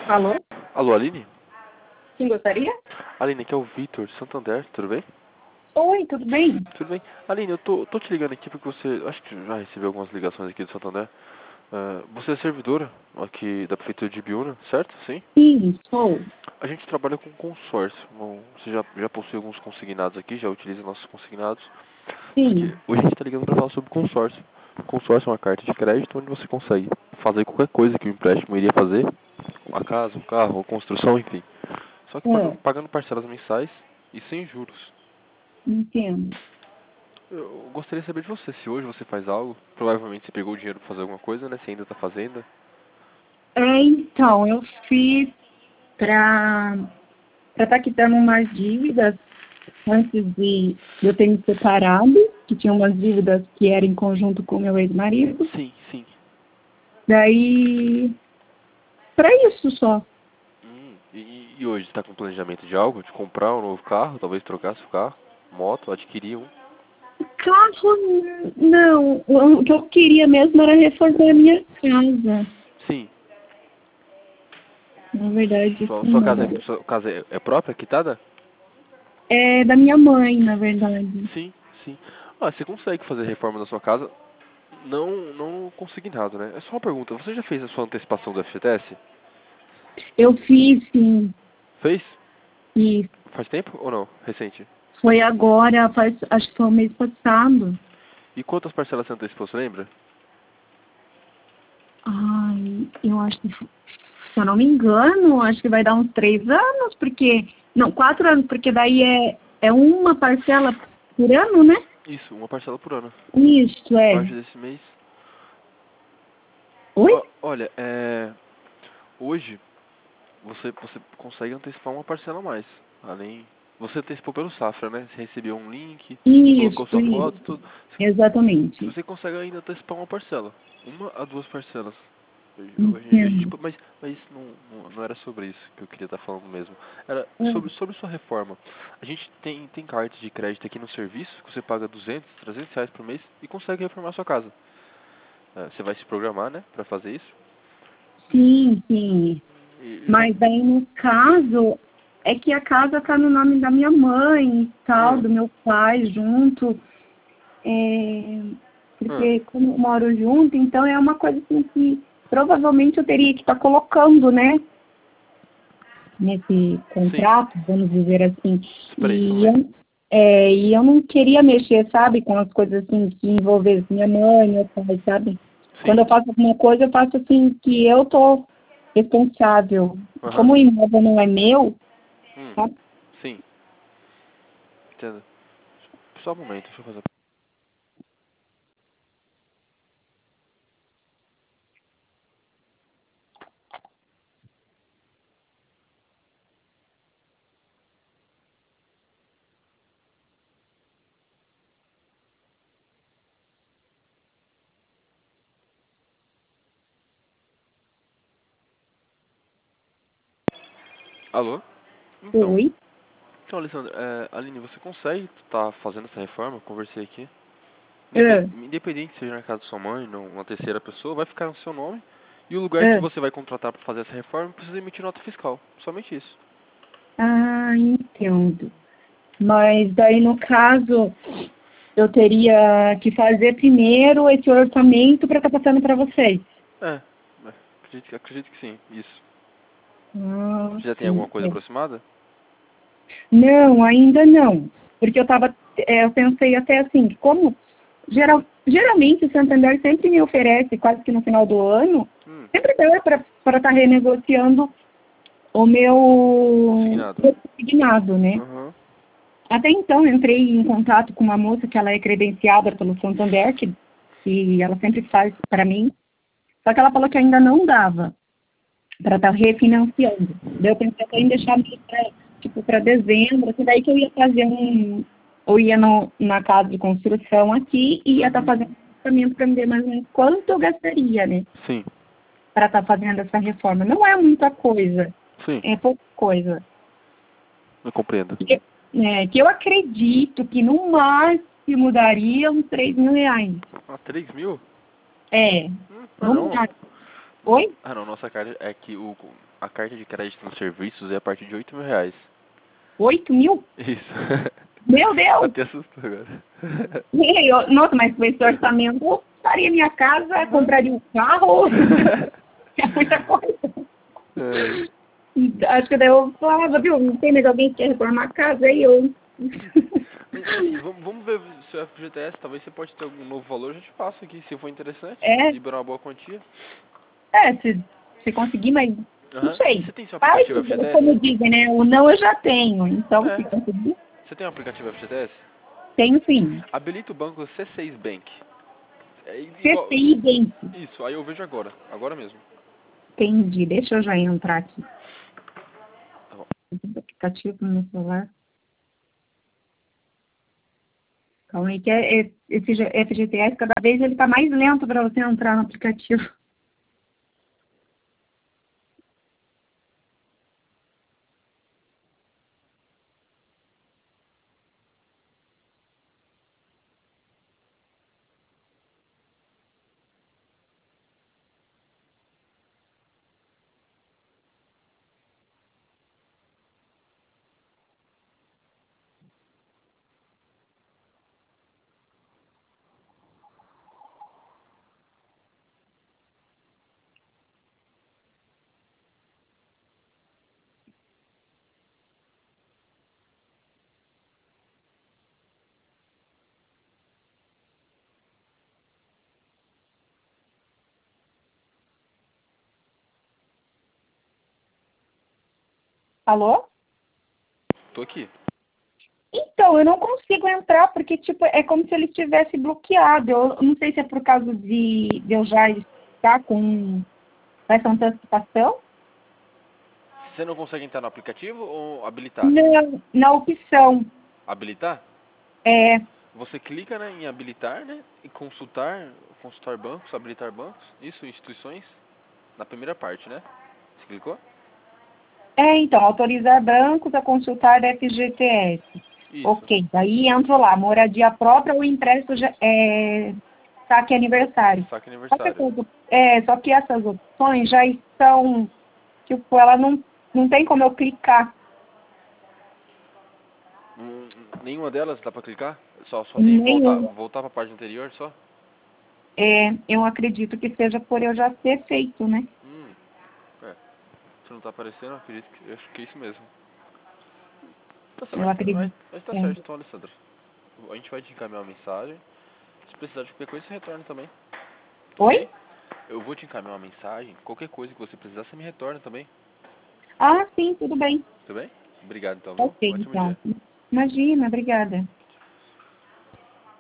Alô? Alô, Aline? Quem gostaria? Aline, aqui é o Vitor, Santander, tudo bem? Oi, tudo bem? Tudo bem. Aline, eu tô te ligando aqui porque você, acho que já recebeu algumas ligações aqui do Santander. Você é servidora aqui da Prefeitura de Ibiúna, certo? Sim? Sim, sou. A gente trabalha com consórcio. Bom, você já possui alguns consignados aqui, já utiliza nossos consignados. Porque Sim. hoje a gente está ligando para falar sobre consórcio. Consórcio é uma carta de crédito onde você consegue fazer qualquer coisa que o empréstimo iria fazer. Uma casa, um carro, uma construção, enfim. Só que É, pagando parcelas mensais e sem juros. entendo. Eu gostaria de saber de você, se hoje você faz algo, provavelmente você pegou o dinheiro para fazer alguma coisa, né? Você ainda está fazendo. Então, eu fiz para estar quitando umas dívidas antes de eu ter me separado, que tinha umas dívidas que eram em conjunto com meu ex-marido. Sim, sim. Daí, para isso só. E hoje está com planejamento de algo? De comprar um novo carro, talvez trocar seu carro, moto, adquirir um? Carro, não. O que eu queria mesmo era reformar a minha casa. Sim. Na verdade, Sua casa, não. sua casa é própria, quitada? É da minha mãe, na verdade. Sim, sim. Ah, você consegue fazer reforma na sua casa, não consignado, né? É só uma pergunta, você já fez a sua antecipação do FGTS? Eu fiz, sim, Fez? e Faz tempo ou não? Recente? foi agora, acho que foi o mês passado. E quantas parcelas você antecipou, você lembra? Ai, eu acho que, se eu não me engano, acho que vai dar uns 3 anos, porque... Não, 4 anos, porque daí é uma parcela por ano, né? Isso, uma parcela por ano. Isso, é. Parte desse mês. Oi? Olha, hoje você consegue antecipar uma parcela a mais. Além. Você antecipou pelo Safra, né? Você recebeu um link, colocou Isso, sua foto, isso. tudo. Exatamente. Você consegue ainda antecipar uma parcela. Uma a duas parcelas. A gente, Entendo. mas isso não era sobre isso que eu queria estar falando mesmo. Era Ah, sobre sua reforma. A gente tem cartas de crédito aqui no serviço que você paga 200, 300 reais por mês e consegue reformar a sua casa. Você vai se programar, né, pra fazer isso. sim, sim. E Mas daí, no caso, é que a casa tá no nome da minha mãe e tal, hum, do meu pai junto. É, hum, porque como eu moro junto, então é uma coisa assim que provavelmente eu teria que estar colocando, né? Nesse sim. contrato, vamos dizer assim. Espera aí, só um E momento. eu não queria mexer, sabe, com as coisas assim que envolvessem minha mãe, meu pai, sabe? Sim. Quando eu faço alguma coisa, eu faço assim que eu tô responsável. Aham. Como o imóvel não é meu, Hum, sabe? sim. Entendo. Só um momento, deixa eu fazer. Alô? Então, Oi. Alessandra, Aline, você consegue estar fazendo essa reforma? Conversei aqui. Ah, Independente seja na casa da sua mãe, ou uma terceira pessoa, vai ficar no seu nome. E o lugar que ah. você vai contratar para fazer essa reforma precisa emitir nota fiscal. Somente isso. Ah, entendo. Mas daí, no caso, eu teria que fazer primeiro esse orçamento para estar passando para vocês. É, acredito que sim, isso. Ah, Você já tem alguma sim. coisa É. aproximada? Não, ainda não. Porque eu pensei até assim, que como geralmente o Santander sempre me oferece, quase que no final do ano, Hum, sempre dá para estar renegociando o meu consignado. consignado, né? Aham. Até então, eu entrei em contato com uma moça que ela é credenciada pelo Santander, que ela sempre faz para mim, só que ela falou que ainda não dava para estar refinanciando. Daí eu pensei até em deixar para dezembro, assim, daí que eu ia fazer eu ia na casa de construção aqui e ia estar Uhum. fazendo um orçamento para me ver mais ou menos quanto eu gastaria, né, Sim, para estar fazendo essa reforma. Não é muita coisa, sim, é pouca coisa. eu compreendo. Que eu acredito que no máximo daria uns R$ 3.000. Ah, 3 mil? É, no Não. máximo. Oi? Ah, não, nossa carta é que a carta de crédito nos serviços é a partir de R$ 8.000. 8.000? Isso. Meu Deus! Até assustou agora. Nossa, mas com esse orçamento, eu faria minha casa, compraria um carro. É muita coisa. É. Acho que daí eu falava, viu, não tem mais alguém que quer reformar a casa, aí eu... Mas, assim, vamos ver se o FGTS, talvez você pode ter algum novo valor, eu já te passo aqui, se for interessante, É, liberar uma boa quantia. se conseguir, mas não Aham. sei. Você tem seu Mas, aplicativo FGTS? como dizem, né, o não eu já tenho, então se É. conseguir, Você tem um aplicativo FGTS? tenho sim. Habilita o banco C6 Bank. É igual... CCI Bank, Isso, aí eu vejo agora mesmo. entendi. Deixa eu já entrar aqui. Tá bom. Aplicativo no meu celular. Calma aí, que esse FGTS, cada vez ele tá mais lento para você entrar no aplicativo. Alô? Tô aqui. Então, eu não consigo entrar porque, tipo, é como se ele estivesse bloqueado. Eu não sei se é por causa de eu já estar com essa antecipação. Você não consegue entrar no aplicativo ou habilitar? Não, na opção. Habilitar? É, Você clica, né, em habilitar, né, e consultar bancos, habilitar bancos, isso, instituições, na primeira parte, né? Você clicou? então, autorizar bancos a consultar FGTS. Isso, Ok, daí entro lá, moradia própria ou empréstimo saque aniversário. saque Só que, aniversário. só que essas opções já estão, tipo, ela não tem como eu clicar. Nenhuma delas dá pra clicar? Só tem Nenhuma. voltar pra página anterior, só? Eu acredito que seja por eu já ter feito, né? É. Se não tá aparecendo, eu acho que é isso mesmo. Tá Eu certo, acredito. mas tá É. certo então, Alessandra. A gente vai te encaminhar uma mensagem. Se precisar de qualquer coisa, você retorna também, Oi? ok? Eu vou te encaminhar uma mensagem. Qualquer coisa que você precisar, você me retorna também. Ah, sim, tudo bem. Tudo bem? Obrigado então, viu? Ok, Um ótimo dia. então. Imagina, obrigada.